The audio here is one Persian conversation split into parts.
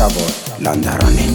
سوار لاندرانی.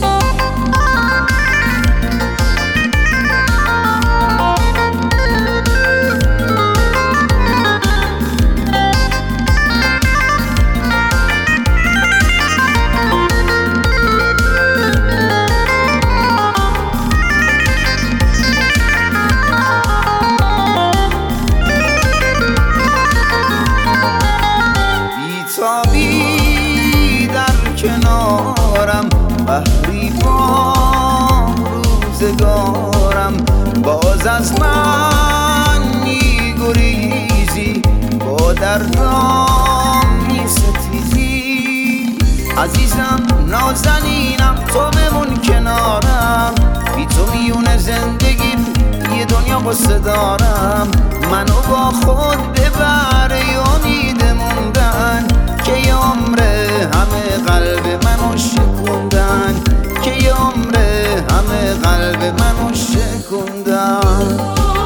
بیتابی در کنارم، بحری با روزگارم، باز از من میگریزی، با دردام میستیزی. عزیزم نازنینم تو بمون کنارم، بی تو میونه زندگیم یه دنیا قصه دارم. منو با خود ببر امید موندن، که یه عمر همه قلب منو شکوندن، که یه عمر همه قلب منو شکوندن.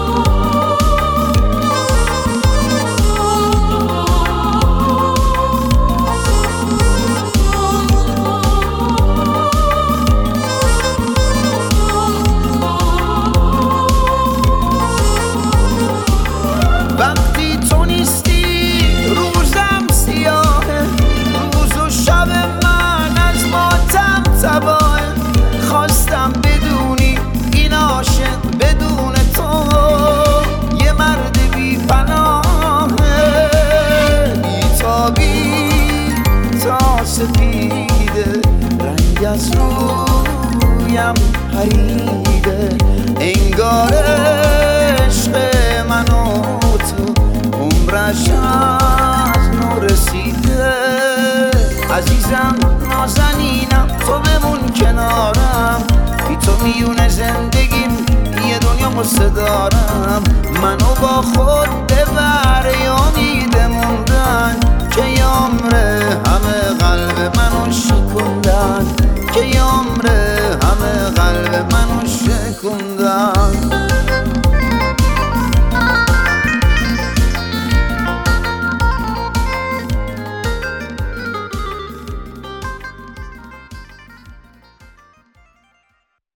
وقتی تو نیستی روزم سیاهه، روز و شب من از ماتم تباهه. خواستم بدونی این عاشق بدون تو یه مرد بی پناهه. بیتابی تا سپیده، رنگ از رویم پریده، انگار عشق منو عمرش از نو رسیده. عزیزم نازنینم تو بمون کنارم، بی تو میونه زندگیم یه دنیا قصه دارم.